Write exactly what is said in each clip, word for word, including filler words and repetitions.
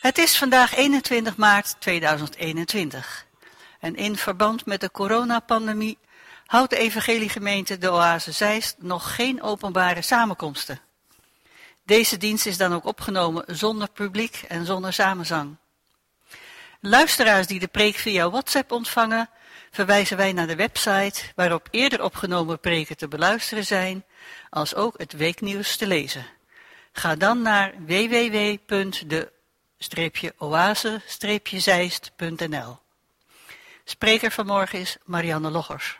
Het is vandaag eenentwintig maart tweeduizend eenentwintig en in verband met de coronapandemie houdt de evangeliegemeente de Oase Zeist nog geen openbare samenkomsten. Deze dienst is dan ook opgenomen zonder publiek en zonder samenzang. Luisteraars die de preek via WhatsApp ontvangen, verwijzen wij naar de website waarop eerder opgenomen preken te beluisteren zijn, als ook het weeknieuws te lezen. Ga dan naar w w w punt de oase zeist punt n l. Spreker vanmorgen is Marianne Loggers.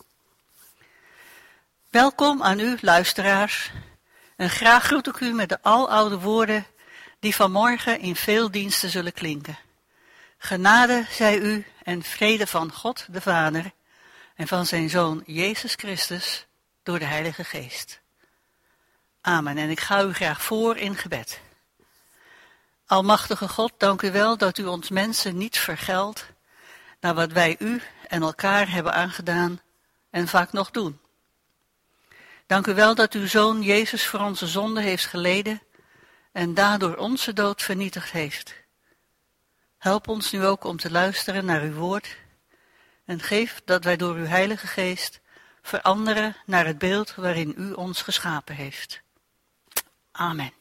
Welkom aan u, luisteraars, en graag groet ik u met de aloude woorden die vanmorgen in veel diensten zullen klinken. Genade zij u en vrede van God de Vader en van zijn Zoon Jezus Christus door de Heilige Geest. Amen. En ik ga u graag voor in gebed. Almachtige God, dank u wel dat u ons mensen niet vergeldt naar wat wij u en elkaar hebben aangedaan en vaak nog doen. Dank u wel dat uw Zoon Jezus voor onze zonde heeft geleden en daardoor onze dood vernietigd heeft. Help ons nu ook om te luisteren naar uw woord en geef dat wij door uw Heilige Geest veranderen naar het beeld waarin u ons geschapen heeft. Amen.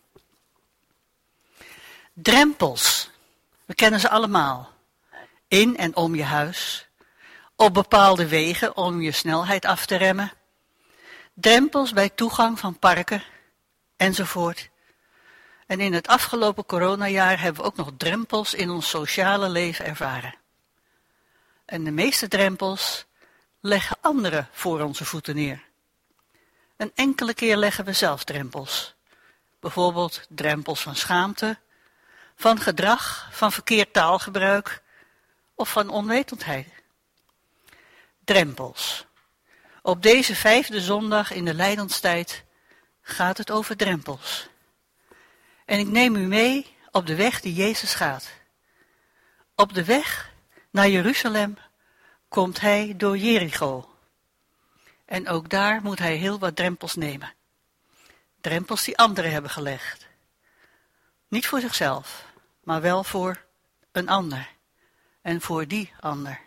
Drempels, we kennen ze allemaal. In en om je huis, op bepaalde wegen om je snelheid af te remmen, drempels bij toegang van parken, enzovoort. En in het afgelopen coronajaar hebben we ook nog drempels in ons sociale leven ervaren. En de meeste drempels leggen anderen voor onze voeten neer. Een enkele keer leggen we zelf drempels. Bijvoorbeeld drempels van schaamte, van gedrag, van verkeerd taalgebruik of van onwetendheid. Drempels. Op deze vijfde zondag in de lijdenstijd gaat het over drempels. En ik neem u mee op de weg die Jezus gaat. Op de weg naar Jeruzalem komt hij door Jericho. En ook daar moet hij heel wat drempels nemen. Drempels die anderen hebben gelegd. Niet voor zichzelf, maar wel voor een ander. En voor die ander.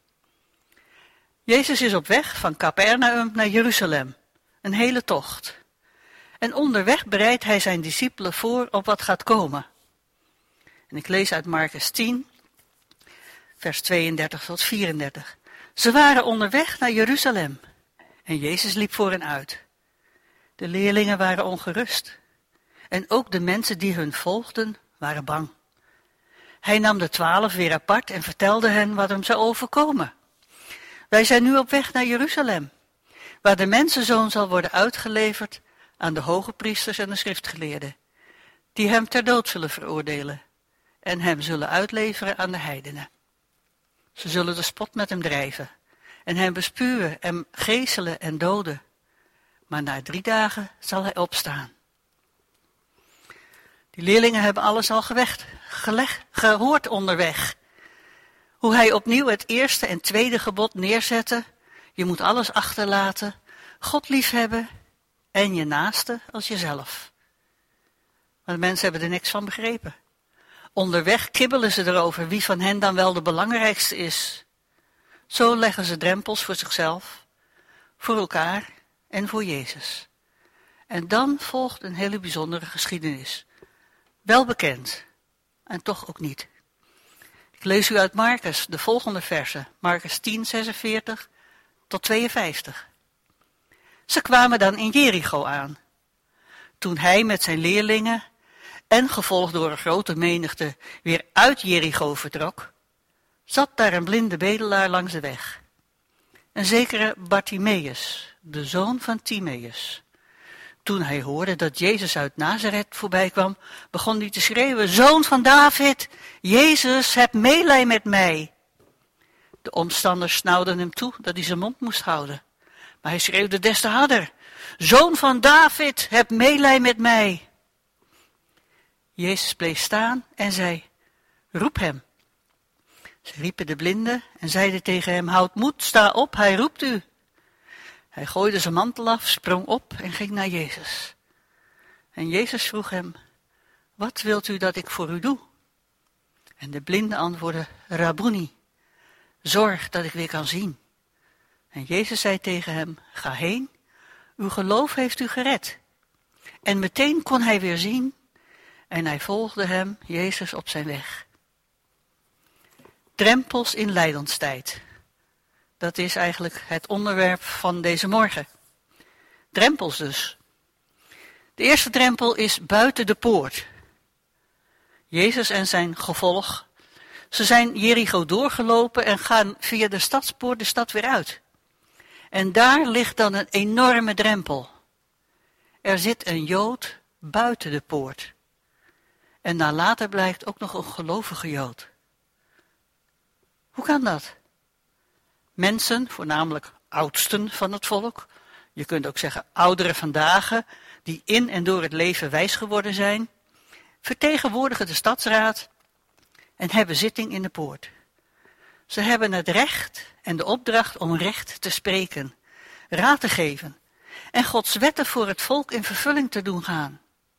Jezus is op weg van Capernaum naar Jeruzalem. Een hele tocht. En onderweg bereidt hij zijn discipelen voor op wat gaat komen. En ik lees uit Marcus tien, vers tweeëndertig tot vierendertig. Ze waren onderweg naar Jeruzalem. En Jezus liep voor hen uit. De leerlingen waren ongerust. En ook de mensen die hun volgden waren bang. Hij nam de twaalf weer apart en vertelde hen wat hem zou overkomen. Wij zijn nu op weg naar Jeruzalem, waar de mensenzoon zal worden uitgeleverd aan de hoge priesters en de schriftgeleerden, die hem ter dood zullen veroordelen en hem zullen uitleveren aan de heidenen. Ze zullen de spot met hem drijven en hem bespuwen en geeselen en doden, maar na drie dagen zal hij opstaan. Die leerlingen hebben alles al gewecht, geleg, gehoord onderweg. Hoe hij opnieuw het eerste en tweede gebod neerzette. Je moet alles achterlaten, God liefhebben en je naaste als jezelf. Maar de mensen hebben er niks van begrepen. Onderweg kibbelen ze erover wie van hen dan wel de belangrijkste is. Zo leggen ze drempels voor zichzelf, voor elkaar en voor Jezus. En dan volgt een hele bijzondere geschiedenis. Wel bekend, en toch ook niet. Ik lees u uit Marcus de volgende versen, Marcus tien, zesenveertig tot tweeënvijftig. Ze kwamen dan in Jericho aan. Toen hij met zijn leerlingen en gevolgd door een grote menigte weer uit Jericho vertrok, zat daar een blinde bedelaar langs de weg. Een zekere Bartimeus, de zoon van Timeus. Toen hij hoorde dat Jezus uit Nazareth voorbij kwam, begon hij te schreeuwen: Zoon van David, Jezus, heb meelij met mij. De omstanders snauwden hem toe dat hij zijn mond moest houden. Maar hij schreeuwde des te harder: Zoon van David, heb meelij met mij. Jezus bleef staan en zei: Roep hem. Ze riepen de blinde en zeiden tegen hem: Houd moed, sta op, hij roept u. Hij gooide zijn mantel af, sprong op en ging naar Jezus. En Jezus vroeg hem: Wat wilt u dat ik voor u doe? En de blinde antwoordde, Rabboni, zorg dat ik weer kan zien. En Jezus zei tegen hem, ga heen, uw geloof heeft u gered. En meteen kon hij weer zien en hij volgde hem, Jezus, op zijn weg. Drempels in lijdenstijd. Dat is eigenlijk het onderwerp van deze morgen. Drempels dus. De eerste drempel is buiten de poort. Jezus en zijn gevolg, ze zijn Jericho doorgelopen en gaan via de stadspoort de stad weer uit. En daar ligt dan een enorme drempel. Er zit een Jood buiten de poort. En na later blijkt ook nog een gelovige Jood. Hoe kan dat? Mensen, voornamelijk oudsten van het volk, je kunt ook zeggen ouderen vandaag, die in en door het leven wijs geworden zijn, vertegenwoordigen de stadsraad en hebben zitting in de poort. Ze hebben het recht en de opdracht om recht te spreken, raad te geven en Gods wetten voor het volk in vervulling te doen gaan.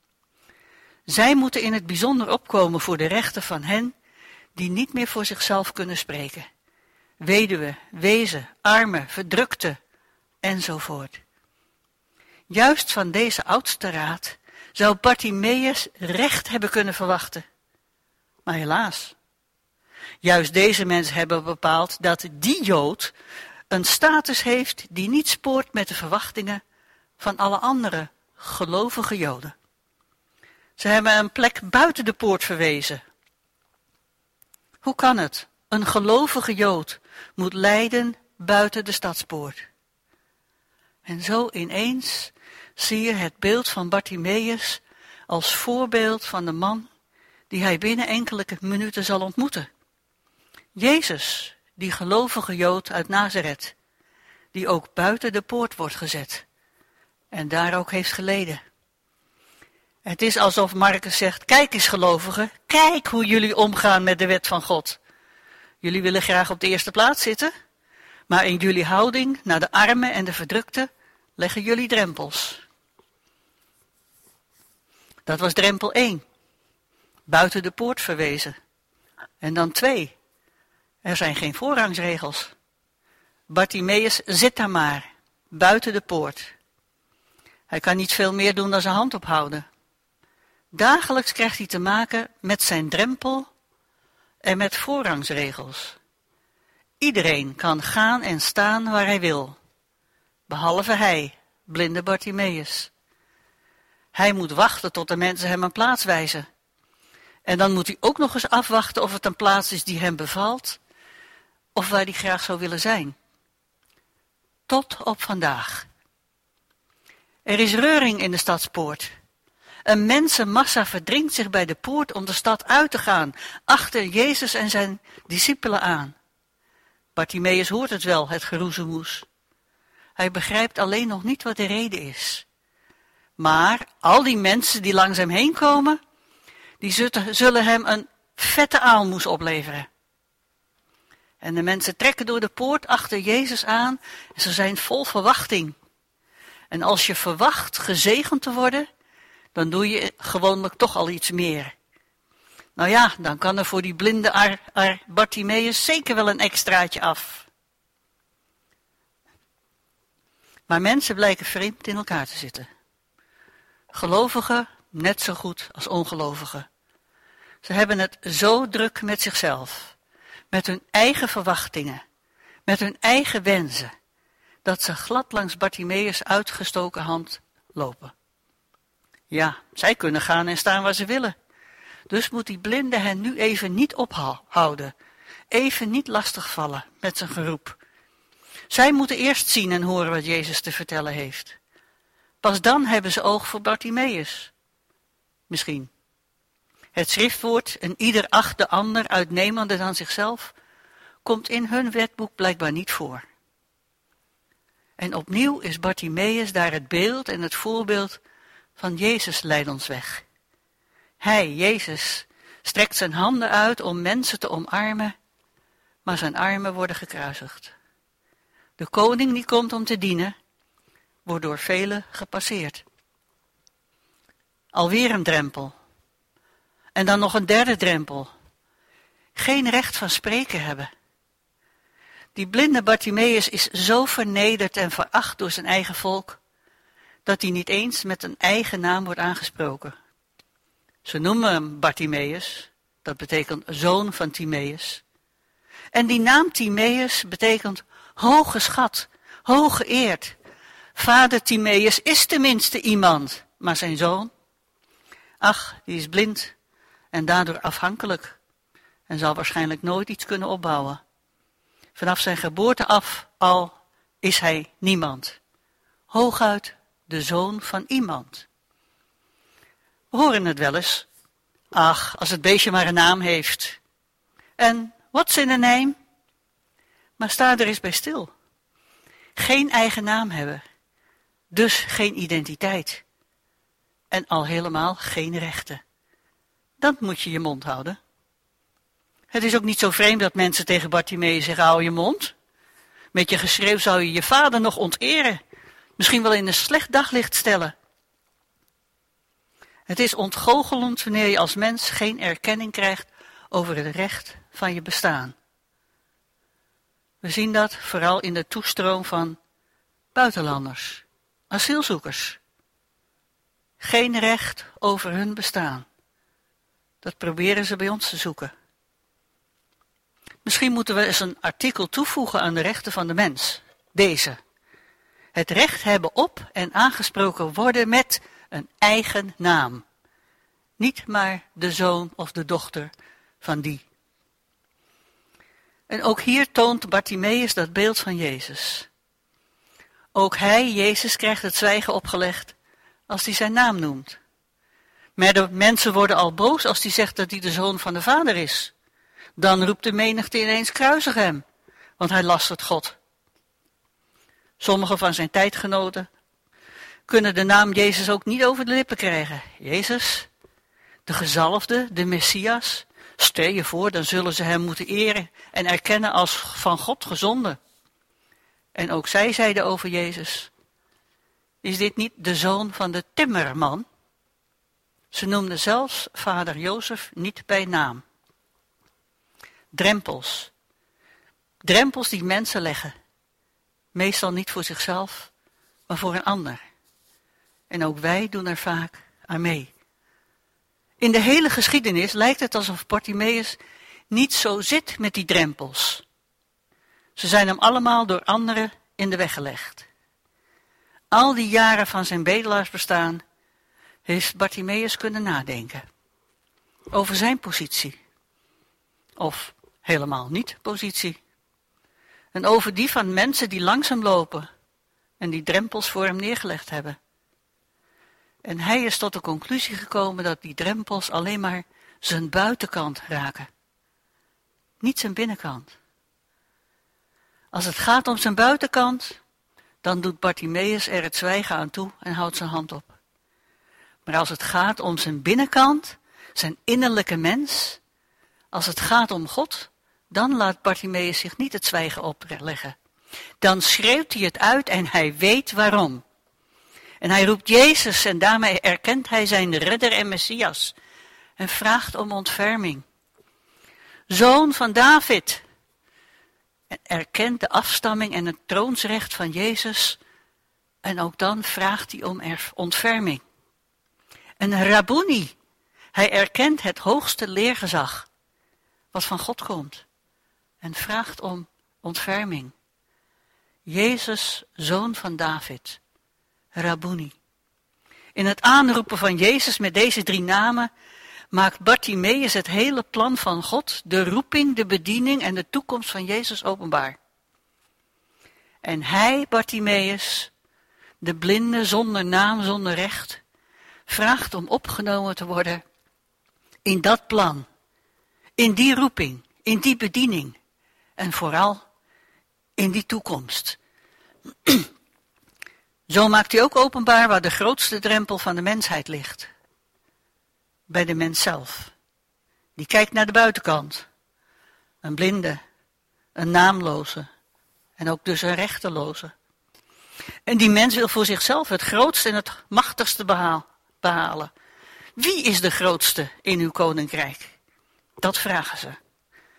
Zij moeten in het bijzonder opkomen voor de rechten van hen die niet meer voor zichzelf kunnen spreken. Weduwen, wezen, armen, verdrukten enzovoort. Juist van deze oudste raad zou Bartimeus recht hebben kunnen verwachten. Maar helaas. Juist deze mensen hebben bepaald dat die Jood een status heeft die niet spoort met de verwachtingen van alle andere gelovige Joden. Ze hebben een plek buiten de poort verwezen. Hoe kan het? Een gelovige Jood moet lijden buiten de stadspoort. En zo ineens zie je het beeld van Bartimeus als voorbeeld van de man die hij binnen enkele minuten zal ontmoeten. Jezus, die gelovige Jood uit Nazareth, die ook buiten de poort wordt gezet en daar ook heeft geleden. Het is alsof Marcus zegt, kijk eens gelovigen, kijk hoe jullie omgaan met de wet van God. Jullie willen graag op de eerste plaats zitten, maar in jullie houding naar de armen en de verdrukten leggen jullie drempels. Dat was drempel één, buiten de poort verwezen. En dan twee, er zijn geen voorrangsregels. Bartimeus zit daar maar, buiten de poort. Hij kan niet veel meer doen dan zijn hand ophouden. Dagelijks krijgt hij te maken met zijn drempel en met voorrangsregels. Iedereen kan gaan en staan waar hij wil, behalve hij, blinde Bartimeus. Hij moet wachten tot de mensen hem een plaats wijzen. En dan moet hij ook nog eens afwachten of het een plaats is die hem bevalt, of waar hij graag zou willen zijn. Tot op vandaag. Er is reuring in de stadspoort. Een mensenmassa verdringt zich bij de poort om de stad uit te gaan, achter Jezus en zijn discipelen aan. Bartimeus hoort het wel, het geroezemoes. Hij begrijpt alleen nog niet wat de reden is. Maar al die mensen die langs hem heen komen, die zullen hem een vette aalmoes opleveren. En de mensen trekken door de poort achter Jezus aan en ze zijn vol verwachting. En als je verwacht gezegend te worden, dan doe je gewoonlijk toch al iets meer. Nou ja, dan kan er voor die blinde Ar, Ar Bartimeus zeker wel een extraatje af. Maar mensen blijken vreemd in elkaar te zitten. Gelovigen net zo goed als ongelovigen. Ze hebben het zo druk met zichzelf, met hun eigen verwachtingen, met hun eigen wensen, dat ze glad langs Bartimeus' uitgestoken hand lopen. Ja, zij kunnen gaan en staan waar ze willen. Dus moet die blinde hen nu even niet ophouden, even niet lastigvallen met zijn geroep. Zij moeten eerst zien en horen wat Jezus te vertellen heeft. Pas dan hebben ze oog voor Bartimeus. Misschien. Het schriftwoord, en ieder acht de ander uitnemender dan zichzelf, komt in hun wetboek blijkbaar niet voor. En opnieuw is Bartimeus daar het beeld en het voorbeeld van Jezus' lijdensweg. Hij, Jezus, strekt zijn handen uit om mensen te omarmen, maar zijn armen worden gekruisigd. De koning die komt om te dienen, wordt door velen gepasseerd. Alweer een drempel. En dan nog een derde drempel. geen recht van spreken hebben. Die blinde Bartimeus is zo vernederd en veracht door zijn eigen volk, dat hij niet eens met een eigen naam wordt aangesproken. Ze noemen hem Bartimeus, dat betekent zoon van Timeus. En die naam Timeus betekent hooggeschat, hooggeëerd. Vader Timeus is tenminste iemand, maar zijn zoon, ach, die is blind en daardoor afhankelijk en zal waarschijnlijk nooit iets kunnen opbouwen. Vanaf zijn geboorte af al is hij niemand. Hooguit de zoon van iemand. We horen het wel eens. Ach, als het beestje maar een naam heeft. En what's in a name? Maar sta er eens bij stil. Geen eigen naam hebben. Dus geen identiteit. En al helemaal geen rechten. Dan moet je je mond houden. Het is ook niet zo vreemd dat mensen tegen Bartimeus zeggen, hou je mond. Met je geschreeuw zou je je vader nog onteren. Misschien wel in een slecht daglicht stellen. Het is ontgoochelend wanneer je als mens geen erkenning krijgt over het recht van je bestaan. We zien dat vooral in de toestroom van buitenlanders, asielzoekers. Geen recht over hun bestaan. Dat proberen ze bij ons te zoeken. Misschien moeten we eens een artikel toevoegen aan de rechten van de mens. Deze. Het recht hebben op en aangesproken worden met een eigen naam. Niet maar de zoon of de dochter van die. En ook hier toont Bartimeus dat beeld van Jezus. Ook hij, Jezus, krijgt het zwijgen opgelegd als hij zijn naam noemt. Maar de mensen worden al boos als hij zegt dat hij de zoon van de Vader is. Dan roept de menigte ineens kruisig hem, want hij lastert God. Sommige van zijn tijdgenoten kunnen de naam Jezus ook niet over de lippen krijgen. Jezus, de gezalfde, de Messias. Stel je voor, dan zullen ze hem moeten eren en erkennen als van God gezonden. En ook zij zeiden over Jezus, is dit niet de zoon van de timmerman? Ze noemden zelfs vader Jozef niet bij naam. Drempels. Drempels die mensen leggen. Meestal niet voor zichzelf, maar voor een ander. En ook wij doen er vaak aan mee. In de hele geschiedenis lijkt het alsof Bartimeus niet zo zit met die drempels. Ze zijn hem allemaal door anderen in de weg gelegd. Al die jaren van zijn bedelaarsbestaan heeft Bartimeus kunnen nadenken. Over zijn positie. Of helemaal niet positie. En over die van mensen die langs hem lopen en die drempels voor hem neergelegd hebben. En hij is tot de conclusie gekomen dat die drempels alleen maar zijn buitenkant raken. Niet zijn binnenkant. Als het gaat om zijn buitenkant, dan doet Bartimeus er het zwijgen aan toe en houdt zijn hand op. Maar als het gaat om zijn binnenkant, zijn innerlijke mens, als het gaat om God, dan laat Bartimeus zich niet het zwijgen opleggen. Dan schreeuwt hij het uit en hij weet waarom. En hij roept Jezus en daarmee erkent hij zijn redder en Messias en vraagt om ontferming. Zoon van David. En erkent de afstamming en het troonsrecht van Jezus en ook dan vraagt hij om ontferming. En Rabboni. Hij erkent het hoogste leergezag wat van God komt en vraagt om ontferming. Jezus, zoon van David, Rabboni. In het aanroepen van Jezus met deze drie namen maakt Bartimeus het hele plan van God, de roeping, de bediening en de toekomst van Jezus openbaar. En hij, Bartimeus, de blinde zonder naam, zonder recht, vraagt om opgenomen te worden in dat plan, in die roeping, in die bediening en vooral in die toekomst. Zo maakt hij ook openbaar waar de grootste drempel van de mensheid ligt. Bij de mens zelf. Die kijkt naar de buitenkant. Een blinde, een naamloze en ook dus een rechteloze. En die mens wil voor zichzelf het grootste en het machtigste behaal, behalen. Wie is de grootste in uw koninkrijk? Dat vragen ze.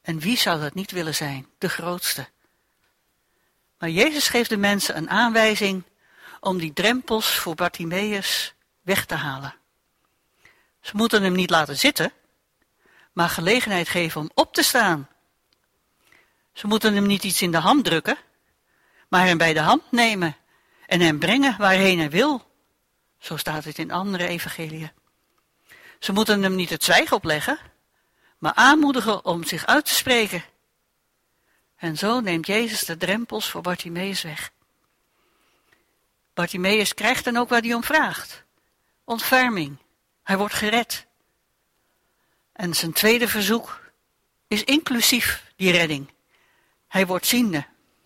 En wie zou dat niet willen zijn? De grootste. Maar Jezus geeft de mensen een aanwijzing om die drempels voor Bartimeus weg te halen. Ze moeten hem niet laten zitten, maar gelegenheid geven om op te staan. Ze moeten hem niet iets in de hand drukken, maar hem bij de hand nemen en hem brengen waarheen hij wil. Zo staat het in andere evangeliën. Ze moeten hem niet het zwijgen opleggen, maar aanmoedigen om zich uit te spreken. En zo neemt Jezus de drempels voor Bartimeus weg. Bartimeus krijgt dan ook waar hij om vraagt. Ontferming. Hij wordt gered. En zijn tweede verzoek is inclusief die redding. Hij wordt ziende.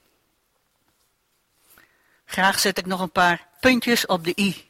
Graag zet ik nog een paar puntjes op de i.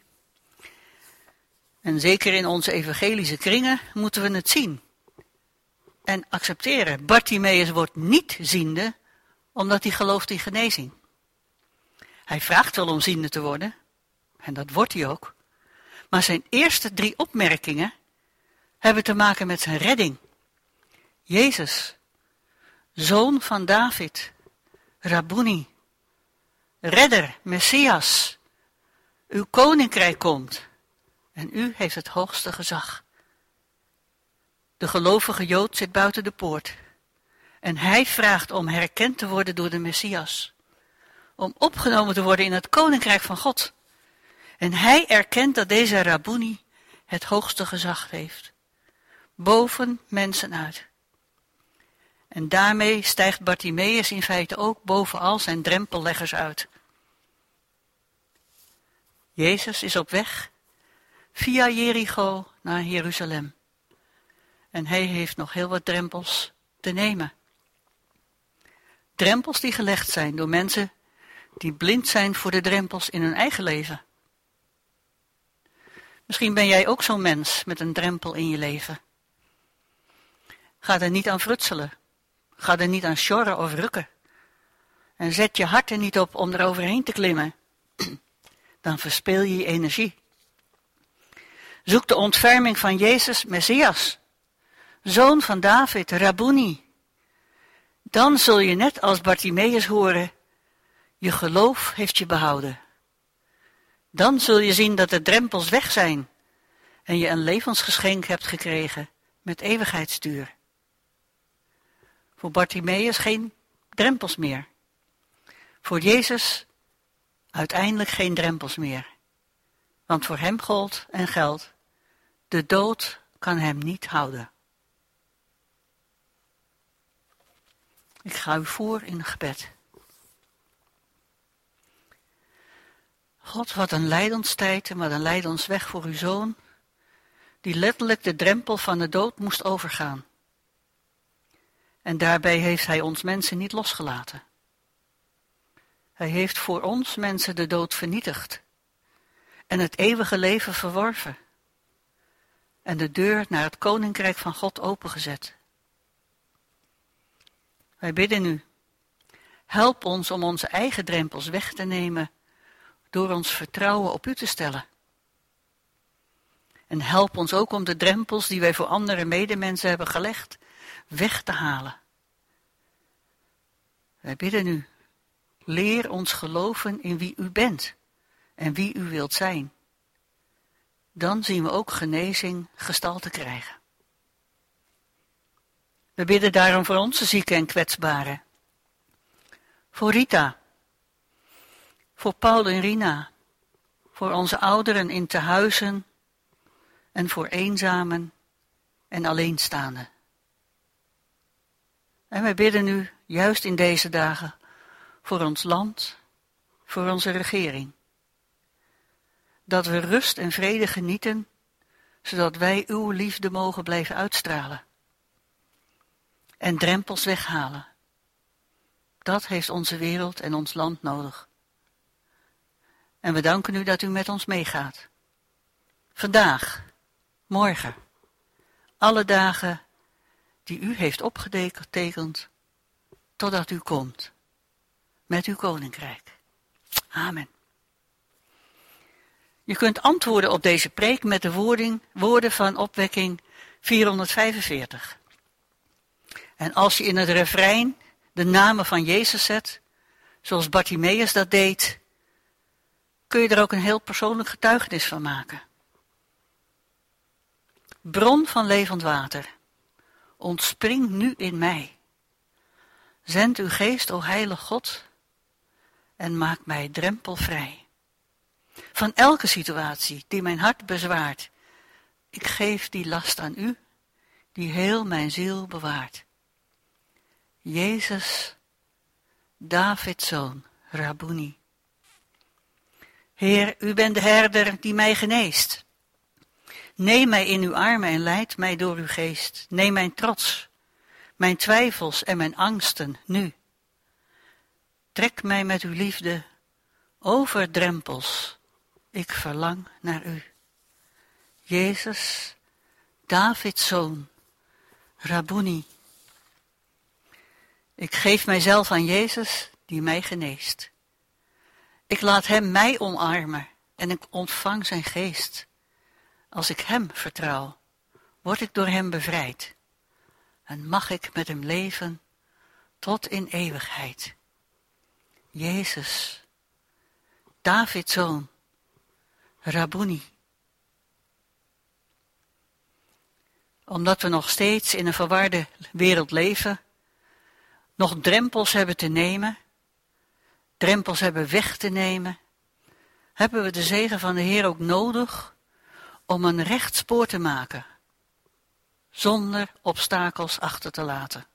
En zeker in onze evangelische kringen moeten we het zien. En accepteren. Bartimeus wordt niet ziende, omdat hij gelooft in genezing. Hij vraagt wel om ziende te worden, en dat wordt hij ook. Maar zijn eerste drie opmerkingen hebben te maken met zijn redding. Jezus, zoon van David, Rabboni, redder, Messias, uw koninkrijk komt en u heeft het hoogste gezag. De gelovige Jood zit buiten de poort en hij vraagt om herkend te worden door de Messias, om opgenomen te worden in het koninkrijk van God. En hij erkent dat deze Rabboni het hoogste gezag heeft, boven mensen uit. En daarmee stijgt Bartimeus in feite ook boven al zijn drempelleggers uit. Jezus is op weg via Jericho naar Jeruzalem. En hij heeft nog heel wat drempels te nemen. Drempels die gelegd zijn door mensen die blind zijn voor de drempels in hun eigen leven. Misschien ben jij ook zo'n mens met een drempel in je leven. Ga er niet aan frutselen. Ga er niet aan sjorren of rukken. En zet je hart er niet op om er overheen te klimmen. Dan verspil je je energie. Zoek de ontferming van Jezus, Messias, zoon van David, Rabboni. Dan zul je net als Bartimeus horen, je geloof heeft je behouden. Dan zul je zien dat de drempels weg zijn en je een levensgeschenk hebt gekregen met eeuwigheidsduur. Voor Bartimeus geen drempels meer. Voor Jezus uiteindelijk geen drempels meer. Want voor hem gold en geldt, de dood kan hem niet houden. Ik ga u voor in gebed. God, wat een lijdenstijd en wat een lijdensweg voor uw zoon, die letterlijk de drempel van de dood moest overgaan. En daarbij heeft hij ons mensen niet losgelaten. Hij heeft voor ons mensen de dood vernietigd en het eeuwige leven verworven en de deur naar het koninkrijk van God opengezet. Wij bidden u, help ons om onze eigen drempels weg te nemen door ons vertrouwen op u te stellen. En help ons ook om de drempels die wij voor andere medemensen hebben gelegd, weg te halen. Wij bidden u, leer ons geloven in wie u bent en wie u wilt zijn. Dan zien we ook genezing gestalte krijgen. We bidden daarom voor onze zieken en kwetsbaren. Voor Rita. Voor Paul en Rina. Voor onze ouderen in tehuizen. En voor eenzamen en alleenstaanden. En wij bidden u juist in deze dagen voor ons land, voor onze regering. Dat we rust en vrede genieten, zodat wij uw liefde mogen blijven uitstralen. En drempels weghalen. Dat heeft onze wereld en ons land nodig. En we danken u dat u met ons meegaat. Vandaag, morgen, alle dagen die u heeft opgetekend, totdat u komt, met uw koninkrijk. Amen. Je kunt antwoorden op deze preek met de woording, woorden van opwekking vierhonderdvijfenveertig. En als je in het refrein de namen van Jezus zet, zoals Bartimaeus dat deed, kun je er ook een heel persoonlijk getuigenis van maken. Bron van levend water, ontspring nu in mij. Zend uw geest, o heilige God, en maak mij drempelvrij. Van elke situatie die mijn hart bezwaart, ik geef die last aan u, die heel mijn ziel bewaart. Jezus, Davids zoon, Rabboni. Heer, u bent de herder die mij geneest. Neem mij in uw armen en leid mij door uw geest. Neem mijn trots, mijn twijfels en mijn angsten nu. Trek mij met uw liefde over drempels. Ik verlang naar u. Jezus, Davids zoon, Rabboni. Ik geef mijzelf aan Jezus die mij geneest. Ik laat hem mij omarmen en ik ontvang zijn geest. Als ik hem vertrouw, word ik door hem bevrijd. En mag ik met hem leven tot in eeuwigheid. Jezus, Davids zoon, Rabboni. Omdat we nog steeds in een verwarde wereld leven, nog drempels hebben te nemen, drempels hebben weg te nemen, hebben we de zegen van de Heer ook nodig om een recht spoor te maken, zonder obstakels achter te laten.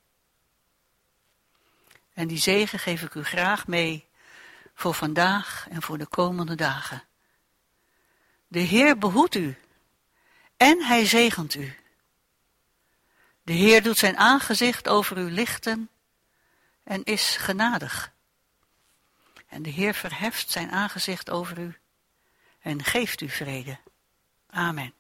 En die zegen geef ik u graag mee voor vandaag en voor de komende dagen. De Heer behoedt u en hij zegent u. De Heer doet zijn aangezicht over u lichten en is genadig. En de Heer verheft zijn aangezicht over u en geeft u vrede. Amen.